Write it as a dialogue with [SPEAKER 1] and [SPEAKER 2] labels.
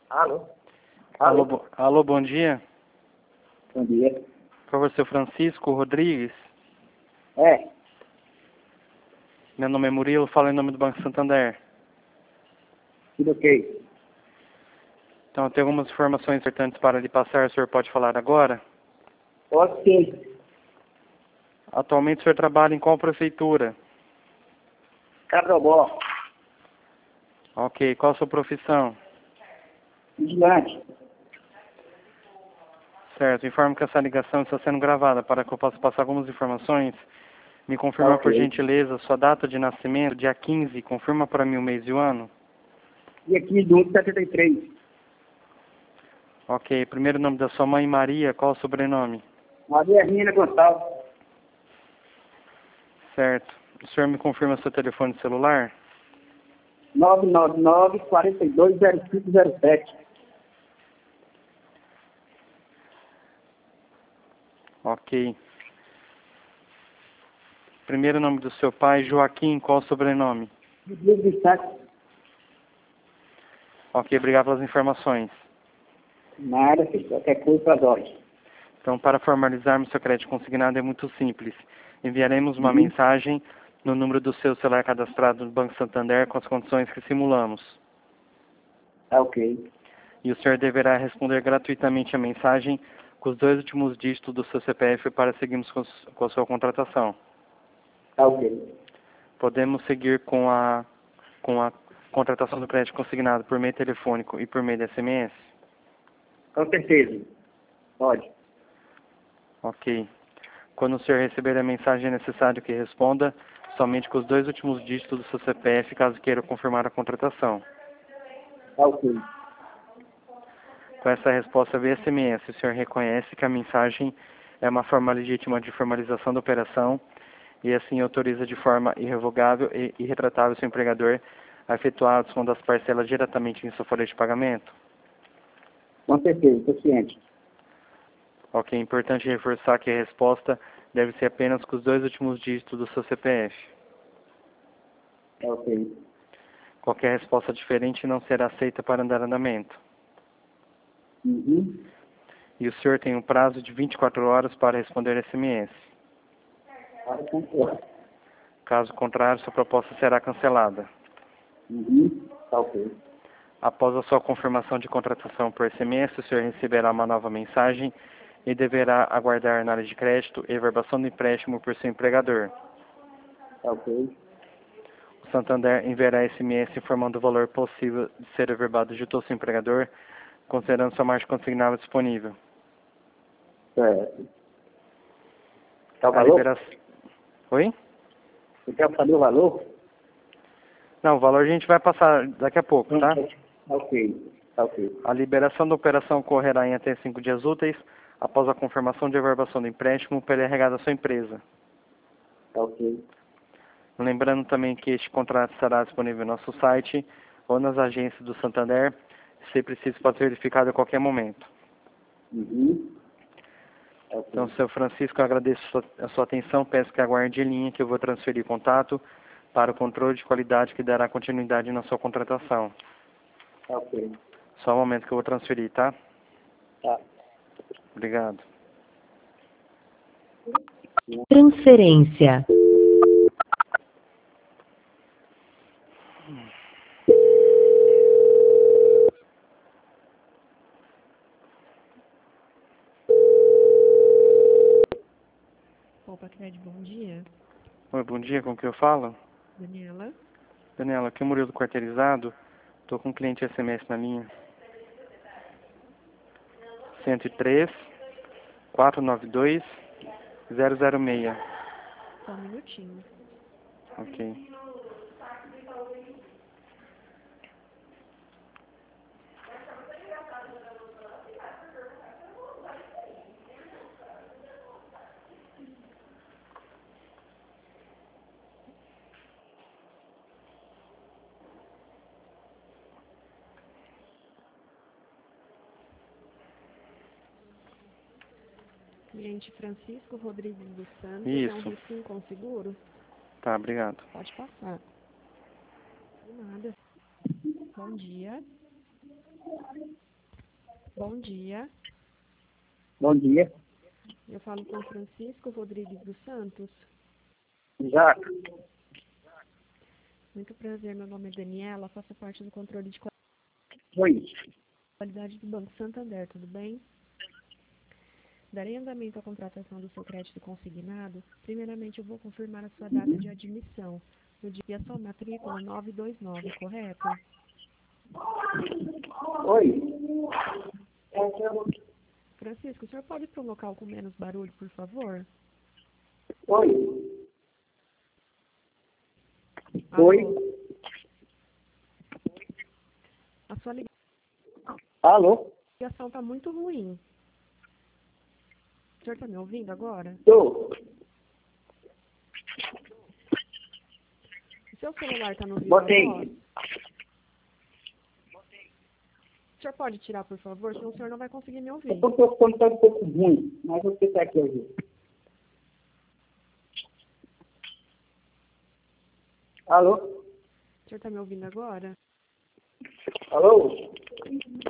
[SPEAKER 1] Alô?
[SPEAKER 2] Alô,
[SPEAKER 1] Alô?
[SPEAKER 2] alô, bom dia.
[SPEAKER 1] Bom dia.
[SPEAKER 2] Por favor, seu Francisco Rodrigues.
[SPEAKER 1] É,
[SPEAKER 2] Meu nome é Murilo, falo em nome do Banco Santander.
[SPEAKER 1] tudo ok.
[SPEAKER 2] Então, eu tenho algumas informações importantes para lhe passar. O senhor pode falar agora?
[SPEAKER 1] Pode sim.
[SPEAKER 2] Atualmente, o senhor trabalha em qual prefeitura?
[SPEAKER 1] Cabrobó,
[SPEAKER 2] Ok. Qual a sua profissão?
[SPEAKER 1] vigilante.
[SPEAKER 2] Certo. Informo que essa ligação está sendo gravada para que eu possa passar algumas informações. Me
[SPEAKER 1] Tá
[SPEAKER 2] confirma, por
[SPEAKER 1] ok.
[SPEAKER 2] gentileza, sua data de nascimento, dia 15. Confirma para mim o mês e o ano.
[SPEAKER 1] Dia 15 de 1 de 73.
[SPEAKER 2] Ok. Primeiro nome da sua mãe, Maria. Qual o sobrenome?
[SPEAKER 1] Maria Rina Gonçalves.
[SPEAKER 2] Certo. O senhor me confirma seu telefone celular?
[SPEAKER 1] 999-420507.
[SPEAKER 2] Ok. Primeiro nome do seu pai, Joaquim, qual o sobrenome?
[SPEAKER 1] Rodrigo Vicente.
[SPEAKER 2] Ok, obrigado pelas informações.
[SPEAKER 1] Nada, filho. Qualquer coisa para nós.
[SPEAKER 2] Então, para formalizarmos seu crédito consignado é muito simples. Enviaremos uma
[SPEAKER 1] Uhum.
[SPEAKER 2] mensagem no número do seu celular cadastrado no Banco Santander com as condições que simulamos.
[SPEAKER 1] Tá ok.
[SPEAKER 2] E o senhor deverá responder gratuitamente a mensagem com os 2 últimos dígitos do seu CPF para seguirmos com a sua contratação.
[SPEAKER 1] Tá ok.
[SPEAKER 2] Podemos seguir com a contratação do crédito consignado por meio telefônico e por meio de SMS?
[SPEAKER 1] Com certeza. Pode.
[SPEAKER 2] Ok. Quando o senhor receber a mensagem, é necessário que responda somente com os 2 últimos dígitos do seu CPF, caso queira confirmar a contratação.
[SPEAKER 1] Tá ok.
[SPEAKER 2] Com essa resposta via SMS, o senhor reconhece que a mensagem é uma forma legítima de formalização da operação e assim autoriza de forma irrevogável e irretratável seu empregador a efetuar a adição das parcelas diretamente em sua folha de pagamento?
[SPEAKER 1] Com certeza. Estou ciente.
[SPEAKER 2] Ok, é importante reforçar que a resposta deve ser apenas com os 2 últimos dígitos do seu CPF.
[SPEAKER 1] Tá ok.
[SPEAKER 2] Qualquer resposta diferente não será aceita para andamento.
[SPEAKER 1] Uhum.
[SPEAKER 2] E o senhor tem um prazo de 24 horas para responder SMS.
[SPEAKER 1] Para concordo.
[SPEAKER 2] Caso contrário, sua proposta será cancelada.
[SPEAKER 1] Uhum. Tá ok.
[SPEAKER 2] Após a sua confirmação de contratação por SMS, o senhor receberá uma nova mensagem e deverá aguardar na área de crédito e verbação do empréstimo por seu empregador.
[SPEAKER 1] Tá ok.
[SPEAKER 2] O Santander enviará SMS informando o valor possível de ser averbado junto ao seu empregador, considerando sua margem consignável disponível.
[SPEAKER 1] Certo. Tá o
[SPEAKER 2] A
[SPEAKER 1] valor?
[SPEAKER 2] liberação... Oi?
[SPEAKER 1] Você quer saber o valor?
[SPEAKER 2] Não, o valor a gente vai passar daqui a pouco, tá?
[SPEAKER 1] Tá ok. Tá ok.
[SPEAKER 2] A liberação da operação ocorrerá em até 5 dias úteis após a confirmação de averbação do empréstimo pela RH da sua empresa.
[SPEAKER 1] Tá ok.
[SPEAKER 2] Lembrando também que este contrato estará disponível no nosso site ou nas agências do Santander. Se preciso, pode ser verificado a qualquer momento.
[SPEAKER 1] Uhum. Tá
[SPEAKER 2] Então,
[SPEAKER 1] ok.
[SPEAKER 2] Sr. Francisco, eu agradeço a sua atenção. Peço que aguarde em linha que eu vou transferir contato para o controle de qualidade que dará continuidade na sua contratação.
[SPEAKER 1] Tá ok.
[SPEAKER 2] Só um momento que eu vou transferir, tá?
[SPEAKER 1] Tá.
[SPEAKER 2] Obrigado.
[SPEAKER 3] Transferência.
[SPEAKER 4] Opa, Cred, bom dia.
[SPEAKER 2] Oi, bom dia, com que eu falo?
[SPEAKER 4] Daniela.
[SPEAKER 2] Daniela, aqui é o Murilo Quarteirizado. Estou com um cliente SMS na linha. 103 492 006.
[SPEAKER 4] Só um minutinho.
[SPEAKER 2] Ok.
[SPEAKER 4] Cliente Francisco Rodrigues dos Santos, é um
[SPEAKER 2] Isso.
[SPEAKER 4] risco com seguro?
[SPEAKER 2] Tá, obrigado.
[SPEAKER 4] Pode passar. De nada. Bom dia. Bom dia.
[SPEAKER 1] Bom dia.
[SPEAKER 4] Eu falo com Francisco Rodrigues dos Santos.
[SPEAKER 1] Exato.
[SPEAKER 4] Muito prazer, meu nome é Daniela, faço parte do controle de
[SPEAKER 1] Oi.
[SPEAKER 4] qualidade do Banco Santander, tudo bem? Darei andamento à contratação do seu crédito consignado. Primeiramente, eu vou confirmar a sua data de admissão. No dia sua matrícula 929, correto?
[SPEAKER 1] Oi.
[SPEAKER 4] Francisco, o senhor pode ir para um local com menos barulho, por favor?
[SPEAKER 1] Oi.
[SPEAKER 4] Alô?
[SPEAKER 1] Oi.
[SPEAKER 4] A sua
[SPEAKER 1] Alô?
[SPEAKER 4] ligação está muito ruim. O senhor está me ouvindo agora?
[SPEAKER 1] Estou.
[SPEAKER 4] O seu celular está no vivo
[SPEAKER 1] Botei.
[SPEAKER 4] voz? O senhor pode tirar, por favor? Senão o senhor não vai conseguir me ouvir.
[SPEAKER 1] O microfone está um pouco ruim, mas você está aqui ouvindo. Alô?
[SPEAKER 4] O senhor está me ouvindo agora?
[SPEAKER 1] Alô?